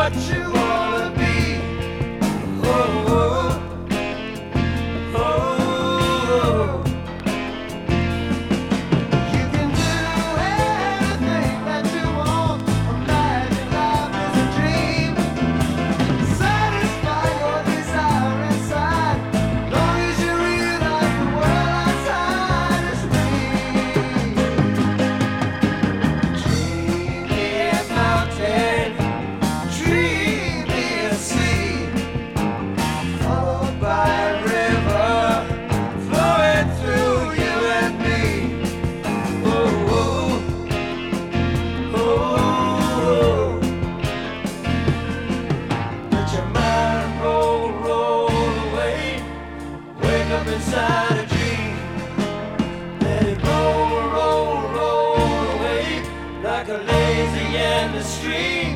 what you wanna be. Oh, oh, oh. You can do anything that you want. Imagine life is a dream. Satisfy your desire inside. Long as you realize the world outside is free. Dream me a mountain, dream me a sea, followed by a river flowing through you and me. Oh, oh, oh. Let your mind roll, roll away. Wake up inside a dream. Let it roll, roll, roll away like a lazy endless stream.